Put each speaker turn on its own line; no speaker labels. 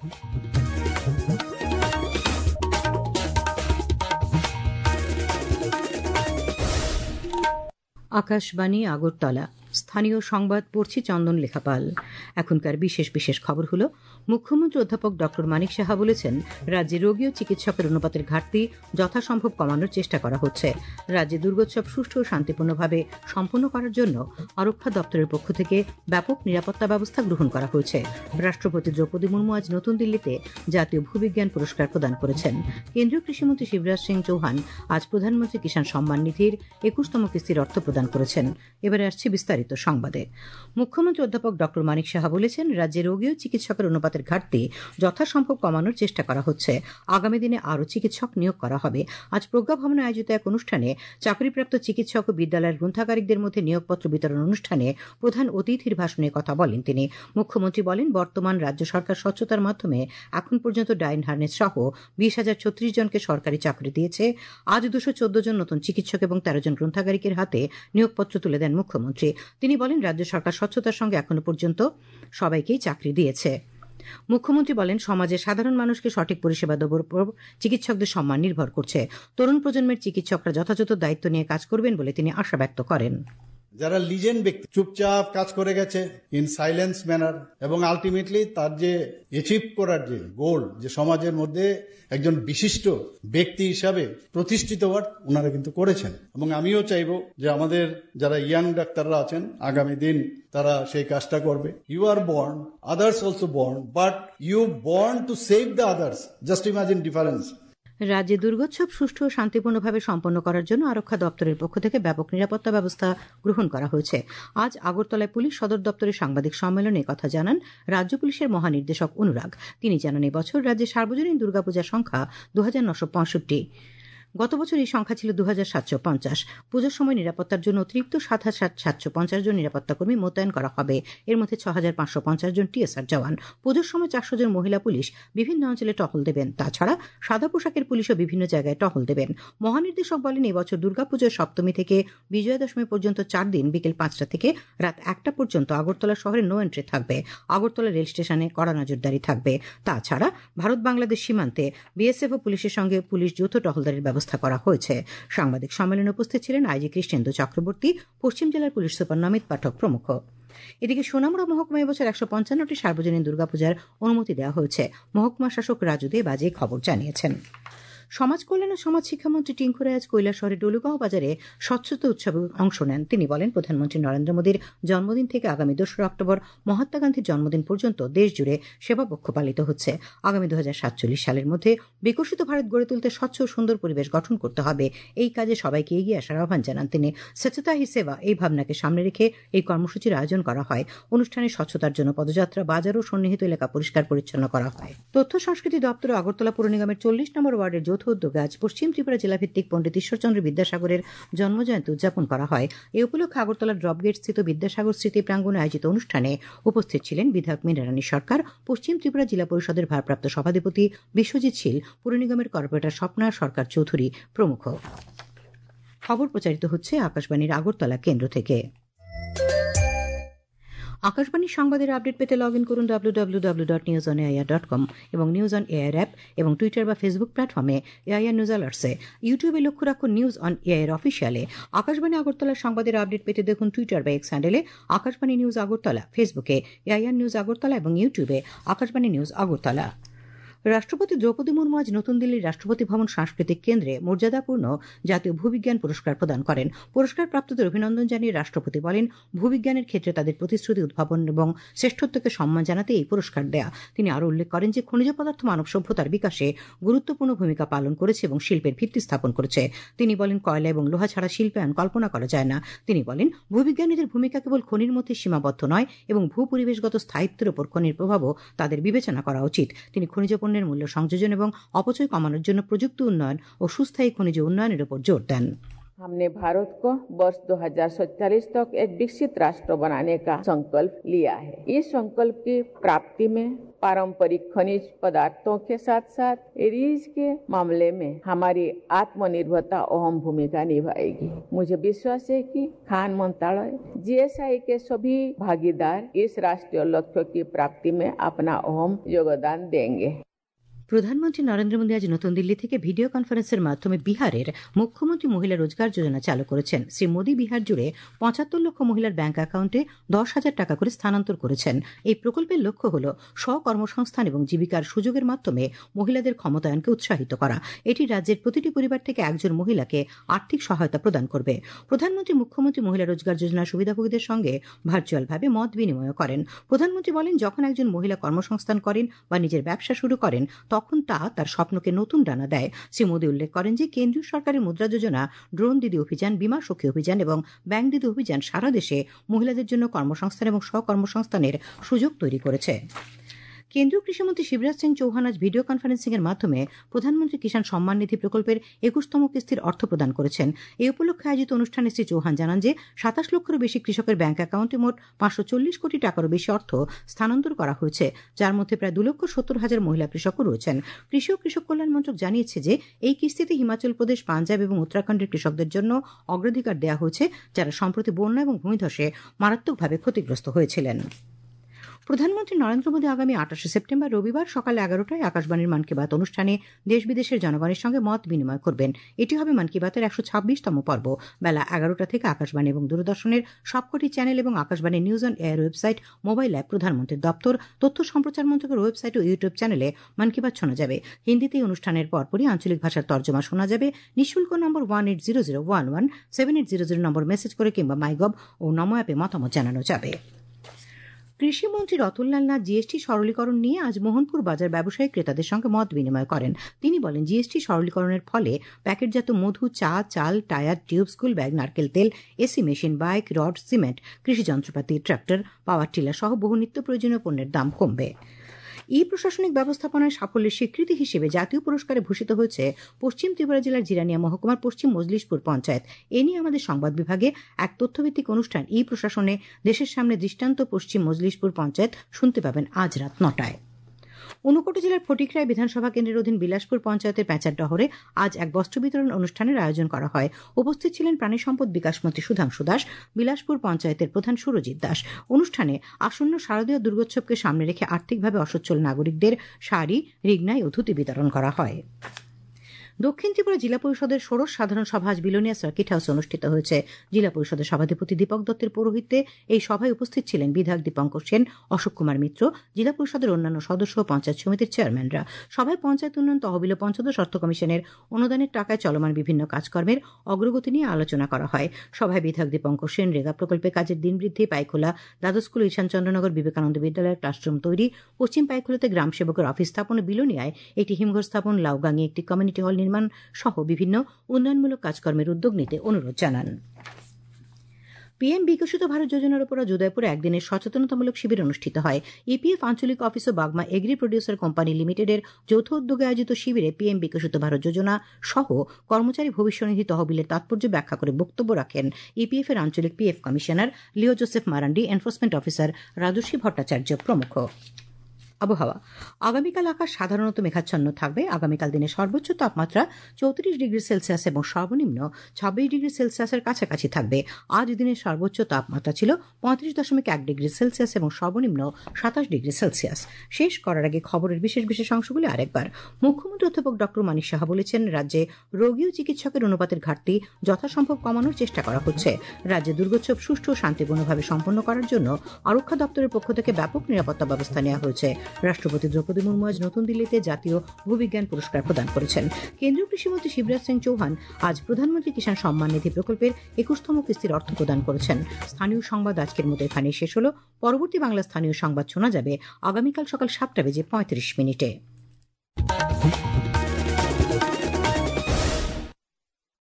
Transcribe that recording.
আকাশবাণী আগরতলা। স্থানীয় সংবাদ পড়ছি চন্দন লেখাপাল। এখনকার বিশেষ বিশেষ খবর হলো, মুখ্যমন্ত্রী অধ্যাপক ডক্টর মানিক সাহা বলেছেন, রাজ্যে রোগী ও চিকিৎসকের অনুপাতের ঘাটতি যথাসম্ভব কমানোর চেষ্টা করা হচ্ছে। রাজ্যে দুর্গোৎসব সুষ্ঠু ও শান্তিপূর্ণভাবে সম্পন্ন করার জন্য আরক্ষা দপ্তরের পক্ষ থেকে ব্যাপক নিরাপত্তা ব্যবস্থা গ্রহণ করা হয়েছে। রাষ্ট্রপতি দ্রৌপদী মুর্মু আজ নতুন দিল্লিতে জাতীয় ভূবিজ্ঞান পুরস্কার প্রদান করেছেন। কেন্দ্রীয় কৃষিমন্ত্রী শিবরাজ সিং চৌহান আজ প্রধানমন্ত্রী কিষাণ সম্মান নিধির ২১তম কিস্তির অর্থ প্রদান করেছেন। এবারে আসছে বিস্তারিত সংবাদে। মুখ্যমন্ত্রী অধ্যাপক ডক্টর মানিক সাহা বলেছেন, রাজ্যে রোগী ও চিকিৎসকের অনুপাতের ঘাটতি যথাসম্ভব কমানোর চেষ্টা করা হচ্ছে। আগামী দিনে আরও চিকিৎসক নিয়োগ করা হবে। আজ প্রজ্ঞা ভবনে আয়োজিত এক অনুষ্ঠানে চাকরিপ্রাপ্ত চিকিৎসক ও বিদ্যালয়ের গ্রন্থাগারিকদের মধ্যে নিয়োগপত্র বিতরণ অনুষ্ঠানে প্রধান অতিথির ভাষণে কথা বলেন তিনি। মুখ্যমন্ত্রী বলেন, বর্তমান রাজ্য সরকার স্বচ্ছতার মাধ্যমে এখন পর্যন্ত ডাইন হার্নেস সহ ২০,০৩৬ জনকে সরকারি চাকরি দিয়েছে। আজ ২১৪ জন নতুন চিকিৎসক এবং ১৩ জন গ্রন্থাগারিকের হাতে নিয়োগপত্র তুলে দেন মুখ্যমন্ত্রী। তিনি বলেন, রাজ্য সরকার স্বচ্ছতার সঙ্গে এখনো পর্যন্ত সবাইকেই চাকরি দিয়েছে। মুখ্যমন্ত্রী বলেন, সমাজের সাধারণ মানুষকে সঠিক পরিষেবা দেওয়ার উপর চিকিৎসকদের সম্মান নির্ভর করছে। তরুণ প্রজন্মের চিকিৎসকরা যথাযথ দায়িত্ব নিয়ে কাজ করবেন বলে তিনি আশা ব্যক্ত করেন।
যারা লিজেন্ড ব্যক্তি চুপচাপ কাজ করে গেছে ইন সাইলেন্স ম্যানার, এবং আলটিমেটলি তার যে অ্যাচিভ করার যে গোল, যে সমাজের মধ্যে একজন বিশিষ্ট ব্যক্তি হিসাবে প্রতিষ্ঠিত হওয়ার, ওনারা কিন্তু করেছেন। এবং আমিও চাইবো যে আমাদের যারা ইয়াং ডাক্তাররা আছেন, আগামী দিন তারা সেই কাজটা করবে। You are born, others also born, but you born to save the others. Just imagine difference.
রাজ্যে দুর্গোৎসব সুষ্ঠু ও শান্তিপূর্ণভাবে সম্পন্ন করার জন্য আরক্ষা দপ্তরের পক্ষ থেকে ব্যাপক নিরাপত্তা ব্যবস্থা গ্রহণ করা হয়েছে। আজ আগরতলায় পুলিশ সদর দপ্তরের সাংবাদিক সম্মেলনে কথা জানান রাজ্য পুলিশের মহানির্দেশক অনুরাগ। তিনি জানান, এবছর রাজ্যে সার্বজনীন দুর্গাপূজার সংখ্যা ২,৯৬৫। গত বছর এই সংখ্যা ছিল ২,৭৫০। পুজোর সময় নিরাপত্তার জন্য অতিরিক্ত ৭,৭৫০ জন নিরাপত্তা কর্মী মোতায়েন করা হবে। এর মধ্যে ৬,৫৫০ জন টিএসআর জওয়ান। পুজোর সময় ৪০০ জন মহিলা পুলিশ বিভিন্ন অঞ্চলে টহল দেবেন। তাছাড়া সাদা পোশাকের পুলিশও বিভিন্ন জায়গায় টহল দেবেন। মহানির্দেশক বলেন, এবছর দুর্গাপুজোর সপ্তমী থেকে বিজয়া দশমী পর্যন্ত ৪ দিন বিকেল ৫টা থেকে রাত ১টা পর্যন্ত আগরতলা শহরে নো এন্ট্রি থাকবে। আগরতলা রেল স্টেশনে কড়া নজরদারি থাকবে। তাছাড়া ভারত বাংলাদেশ সীমান্তে বিএসএফ ও পুলিশের সঙ্গে পুলিশ যৌথ টহলদারির ব্যবস্থা করা হয়েছে। সাংবাদিক সম্মেলনে উপস্থিত ছিলেন আইজি কৃষ্ণেন্দু চক্রবর্তী, পশ্চিম জেলার পুলিশ সুপার নমিত পাঠক প্রমুখ। এদিকে সোনামুড়া মহকুমা এবছর ১৫৫টি সার্বজনীন দুর্গাপূজার অনুমতি দেওয়া হয়েছে। মহকুমা শাসক রাজু দে বাজে খবর জানিয়েছেন। সমাজ কল্যাণ ও সমাজ শিক্ষামন্ত্রী টিঙ্কু রায় আজ কৈলাসহরের ডলুগাঁও বাজারে স্বচ্ছতা উৎসবে অংশ নেন। তিনি বলেন, প্রধানমন্ত্রী নরেন্দ্র মোদীর জন্মদিন থেকে আগামী ২রা অক্টোবর মহাত্মা গান্ধীর জন্মদিন পর্যন্ত দেশ জুড়ে সেবা পক্ষ পালিত হচ্ছে। আগামী ২০৪৭ সালের মধ্যে বিকশিত ভারত গড়ে তুলতে স্বচ্ছ ও সুন্দর পরিবেশ গঠন করতে হবে। এই কাজে সবাইকে এগিয়ে আসার আহ্বান জানান তিনি। স্বচ্ছতা হি সেবা এই ভাবনাকে সামনে রেখে এই কর্মসূচির আয়োজন করা হয়। অনুষ্ঠানে স্বচ্ছতার জন্য পদযাত্রা, বাজার ও সন্নিহিত এলাকা পরিষ্কার পরিচ্ছন্ন করা হয়। তথ্য সংস্কৃতি দপ্তর আগরতলা পৌর নিগমের ৪০ নম্বর ওয়ার্ডের যৌথ উদ্যোগে আজ পশ্চিম ত্রিপুরা জেলাভিত্তিক পণ্ডিত ঈশ্বরচন্দ্র বিদ্যাসাগরের জন্মজয়ন্তী উদযাপন করা হয়। এই উপলক্ষে আগরতলার ড্রপগেট স্থিত বিদ্যাসাগর স্মৃতি প্রাঙ্গণে আয়োজিত অনুষ্ঠানে উপস্থিত ছিলেন বিধায়ক মীনারানী সরকার, পশ্চিম ত্রিপুরা জেলা পরিষদের ভারপ্রাপ্ত সভাধিপতি বিশ্বজিৎ শীল, পুর নিগমের কর্পোরেটর স্বপ্না সরকার চৌধুরী প্রমুখ। খবর প্রচারিত হচ্ছে আকাশবাণীর আগরতলা কেন্দ্র থেকে। আকাশবাণী সংবাদের আপডেট পেতে লগ ইন করুন www.newsonair.com এবং নিউজ অন এয়ার অ্যাপ এবং টুইটার বা ফেসবুক প্ল্যাটফর্মে এআইআর নিউজ অ্যালার্টসে। ইউটিউবে লক্ষ্য রাখুন নিউজ অন এয়ার অফিসিয়ালে। আকাশবাণী আগরতলার সংবাদের আপডেট পেতে দেখুন টুইটার বা এক্স হ্যান্ডেলে আকাশবাণী নিউজ আগরতলা, ফেসবুকে এআইআর নিউজ আগরতলা এবং ইউটিউবে আকাশবাণী নিউজ আগরতলা। রাষ্ট্রপতি দ্রৌপদী মুর্মু আজ নতুন দিল্লির রাষ্ট্রপতি ভবন সাংস্কৃতিক কেন্দ্রে মর্যাদাপূর্ণ জাতীয় ভূবিজ্ঞান পুরস্কার প্রদান করেন। পুরস্কারপ্রাপ্তদের অভিনন্দন জানিয়ে রাষ্ট্রপতি বলেন, ভূবিজ্ঞানের ক্ষেত্রে তাদের প্রতিশ্রুতি, উদ্ভাবন এবং শ্রেষ্ঠত্বকে সম্মান জানাতে এই পুরস্কার দেয়া। তিনি আরও উল্লেখ করেন যে খনিজ পদার্থ মানব সভ্যতার বিকাশে গুরুত্বপূর্ণ ভূমিকা পালন করেছে এবং শিল্পের ভিত্তি স্থাপন করেছে। তিনি বলেন, কয়লা এবং লোহা ছাড়া শিল্পায়ন কল্পনা করা যায় না। তিনি বলেন, ভূবিজ্ঞানীদের ভূমিকা কেবল খনির মধ্যে সীমাবদ্ধ নয় এবং ভূপরিবেশগত স্থায়িত্বের উপর খনির প্রভাবও তাদের বিবেচনা করা উচিত। তিনি খনিজ পণ্যের মূল্য সংযোজন এবং অপচয় কমানোর জন্য প্রযুক্তি উন্নয়ন ও সুস্থায়ী খনিজ উন্নয়নের উপর জোর দেন।
हमने भारत को वर्ष 2047 तक एक विकसित राष्ट्र बनाने का संकल्प लिया है। इस संकल्प की प्राप्ति में पारंपरिक खनिज पदार्थों के साथ साथ रीज के मामले में हमारी आत्मनिर्भरता अहम भूमिका निभाएगी। मुझे विश्वास है कि खान मंत्रालय, जीएसआई के सभी भागीदार इस राष्ट्रीय लक्ष्य की प्राप्ति में अपना अहम योगदान देंगे।
প্রধানমন্ত্রী নরেন্দ্র মোদী আজ নতুন দিল্লি থেকে ভিডিও কনফারেন্সের মাধ্যমে বিহারের মুখ্যমন্ত্রী মহিলা রোজগার যোজনা চালু করেছেন। শ্রী মোদী বিহার জুড়ে ৭৫ লক্ষ মহিলার ব্যাংক অ্যাকাউন্টে ১০,০০০ টাকা করে স্থানান্তর করেছেন। এই প্রকল্পের লক্ষ্য হল স্বকর্মসংস্থান এবং জীবিকার সুযোগের মাধ্যমে মহিলাদের ক্ষমতায়নকে উৎসাহিত করা। এটি রাজ্যের প্রতিটি পরিবার থেকে একজন মহিলাকে আর্থিক সহায়তা প্রদান করবে। প্রধানমন্ত্রী মুখ্যমন্ত্রী মহিলা রোজগার যোজনার সুবিধাভোগীদের সঙ্গে ভার্চুয়ালভাবে মত বিনিময় করেন। প্রধানমন্ত্রী বলেন, যখন একজন মহিলা কর্মসংস্থান করেন বা নিজের ব্যবসা শুরু করেন তখন তা তার স্বপ্নকে নতুন ডানা দেয়। শ্রী মোদী উল্লেখ করেন যে কেন্দ্রীয় সরকারের মুদ্রা যোজনা, ড্রোন দিদি অভিযান, বীমা সখী অভিযান এবং ব্যাংক দিদি অভিযান সারা দেশে মহিলাদের জন্য কর্মসংস্থান এবং স্বকর্মসংস্থানের সুযোগ তৈরি করেছে। কেন্দ্রীয় কৃষিমন্ত্রী শিবরাজ সিং চৌহান আজ ভিডিও কনফারেন্সিং এর মাধ্যমে প্রধানমন্ত্রী কিষাণ সম্মান নিধি প্রকল্পের ২১তম কিস্তির অর্থ প্রদান করেছেন। এই উপলক্ষে আয়োজিত অনুষ্ঠানে শ্রী চৌহান জানান যে ২৭ লক্ষেরও বেশি কৃষকের ব্যাংক অ্যাকাউন্টে মোট ৫৪০ কোটি টাকারও বেশি অর্থ স্থানান্তর করা হয়েছে, যার মধ্যে প্রায় ২,৭০,০০০ মহিলা কৃষকও রয়েছেন। কৃষি ও কৃষক কল্যাণ মন্ত্রক জানিয়েছে যে এই কিস্তিতে হিমাচল প্রদেশ, পাঞ্জাব এবং উত্তরাখণ্ডের কৃষকদের জন্য অগ্রাধিকার দেওয়া হয়েছে, যারা সম্প্রতি বন্যা এবং ভূমিধসে মারাত্মকভাবে ক্ষতিগ্রস্ত হয়েছিলেন। প্রধানমন্ত্রী নরেন্দ্র মোদী আগামী ২৮ সেপ্টেম্বর রবিবার সকাল ১১টায় আকাশবাণীর মন কি বাত অনুষ্ঠানে দেশ বিদেশের জনগণের সঙ্গে মত বিনিময় করবেন। এটি হবে মন কি বাতের ১২৬তম পর্ব। বেলা ১১টা থেকে আকাশবাণী এবং দূরদর্শনের সবকটি চ্যানেল এবং Akashvani news on air website, mobile app, প্রধানমন্ত্রীর দপ্তর, তথ্য সম্প্রচার মন্ত্রকের ওয়েবসাইট ও ইউটিউব চ্যানেলে মন কি বাত শোনা যাবে। হিন্দিতে অনুষ্ঠানের পরপরই আঞ্চলিক ভাষার তর্জমা শোনা যাবে। নিঃশুল্ক নম্বর 1800117800 নম্বর মেসেজ করে কিংবা মাইগভ ও নমো অ্যাপে মতামত জানানো যাবে। কৃষিমন্ত্রী রতনলাল নাথ জিএসটি সরলীকরণ নিয়ে আজ মোহনপুর বাজার ব্যবসায়ী ক্রেতাদের সঙ্গে মত বিনিময় করেন। তিনি বলেন, জিএসটি সরলীকরণের ফলে প্যাকেটজাত মধু, চা, চাল, টায়ার, টিউব, স্কুল ব্যাগ, নারকেল তেল, AC machine, bike, rod, cement, কৃষি যন্ত্রপাতি, ট্রাক্টর, পাওয়ার টিলার সহ বহু নিত্য প্রয়োজনীয় পণ্যের দাম কমবে। ই প্রশাসনিক ব্যবস্থাপনায় সাফল্যের স্বীকৃতি হিসেবে জাতীয় পুরস্কারে ভূষিত হয়েছে পশ্চিম ত্রিপুরা জেলার জিরানিয়া মহকুমার পশ্চিম মজলিশপুর পঞ্চায়েত। এ নিয়ে আমাদের সংবাদ বিভাগে এক তথ্যভিত্তিক অনুষ্ঠান ই প্রশাসনে দেশের সামনে দৃষ্টান্ত পশ্চিম মজলিশপুর পঞ্চায়েত শুনতে পাবেন আজ রাত ৯টায়। ঊনকোটি জেলার ফটিকরায় বিধানসভা কেন্দ্রের অধীন বিলাসপুর পঞ্চায়েতের প্যাঁচারডহরে আজ এক বস্ত্র বিতরণ অনুষ্ঠানের আয়োজন করা হয়। উপস্থিত ছিলেন প্রাণী সম্পদ বিকাশ মন্ত্রী সুধাংশু দাস, বিলাসপুর পঞ্চায়েতের প্রধান সুরজিৎ দাস। অনুষ্ঠানে আসন্ন শারদীয় দুর্গোৎসবকে সামনে রেখে আর্থিকভাবে অসচ্ছল নাগরিকদের শাড়ি, রিগনাই ও ধুতি বিতরণ করা হয়। দক্ষিণ ত্রিপুরা জেলা পরিষদের ষোড়শ সাধারণ সভা আজ বিলোনিয়া সার্কিট হাউসে অনুষ্ঠিত হয়েছে। জেলা পরিষদের সভাধিপতি দীপক দত্তের পৌরোহিত্যে এই সভায় উপস্থিত ছিলেন বিধায়ক দীপঙ্কর সেন, অশোক কুমার মিত্র, জেলা পরিষদের অন্যান্য সদস্য ও পঞ্চায়েত সমিতির চেয়ারম্যানরা। সভায় পঞ্চায়েত উন্নয়ন তহবিল ও পঞ্চদশ অর্থ কমিশনের অনুদানের টাকায় চলমান বিভিন্ন কাজকর্মের অগ্রগতি নিয়ে আলোচনা করা হয়। সভায় বিধায়ক দীপঙ্কর সেন রেগা প্রকল্পে কাজের দিন বৃদ্ধি, পাইখোলা দ্বাদশ স্কুল, ঈশানচন্দ্রনগর বিবেকানন্দ বিদ্যালয়ের ক্লাসরুম তৈরি, পশ্চিম পাইখোলাতে গ্রাম সেবকের অফিস স্থাপন, বিলোনিয়ায় একটি হিমঘর স্থাপন, লাউগাঙে একটি কমিউনিটি হল নির্মাণ সহ বিভিন্ন উন্নয়নমূলক কাজকর্মের উদ্যোগ নিতে অনুরোধ জানান। পিএম বিকশিত ভারত যোজনার উপর আজ উদয়পুরে একদিনের সচেতনতামূলক শিবির অনুষ্ঠিত হয়। ইপিএফ আঞ্চলিক অফিস ও বাগমা এগ্রি প্রডিউসার কোম্পানি লিমিটেডের যৌথ উদ্যোগে আয়োজিত শিবিরে পিএম বিকশিত ভারত যোজনা সহ কর্মচারী ভবিষ্যনিধি তহবিলের তাৎপর্য ব্যাখ্যা করে বক্তব্য রাখেন ইপিএফ এর আঞ্চলিক PF commissioner Leo Joseph Marandi, enforcement officer Rajasvi Bhattacharya প্রমুখ। আবহাওয়া, আগামীকাল আকাশ সাধারণত মেঘাচ্ছন্ন থাকবে। আগামীকাল দিনের সর্বোচ্চ তাপমাত্রা ৩৪ ডিগ্রি সেলসিয়াস এবং সর্বনিম্ন ২৬ ডিগ্রি সেলসিয়াসের কাছাকাছি থাকবে। আজ দিনের সর্বোচ্চ তাপমাত্রা ছিল ৩৫.১ ডিগ্রি সেলসিয়াস এবং সর্বনিম্ন ২৭ ডিগ্রি সেলসিয়াস। শেষ করার আগে খবরের বিশেষ বিশেষ অংশগুলি আরেকবার। মুখ্যমন্ত্রী অধ্যাপক ডক্টর মানিক সাহা বলেছেন, রাজ্যে রোগী ও চিকিৎসকের অনুপাতের ঘাটতি যথাসম্ভব কমানোর চেষ্টা করা হচ্ছে। রাজ্যে দুর্গোৎসব সুষ্ঠু ও শান্তিপূর্ণভাবে সম্পন্ন করার জন্য আরক্ষা দপ্তরের পক্ষ থেকে ব্যাপক নিরাপত্তা ব্যবস্থা নেওয়া হয়েছে। রাষ্ট্রপতি দ্রৌপদী মুর্মু আজ নতুন দিল্লিতে জাতীয় ভূবিজ্ঞান পুরস্কার প্রদান করেছেন। কেন্দ্রীয় কৃষিমন্ত্রী শিবরাজ সিং চৌহান আজ প্রধানমন্ত্রী কিষাণ সম্মান নিধি প্রকল্পের ২১তম কিস্তির অর্থ প্রদান করেছেন। স্থানীয় সংবাদ আজকের মতো এখানে শেষ হল। পরবর্তী বাংলা স্থানীয় সংবাদ শোনা যাবে আগামীকাল সকাল ৭টা বেজে ৩৫ মিনিটে।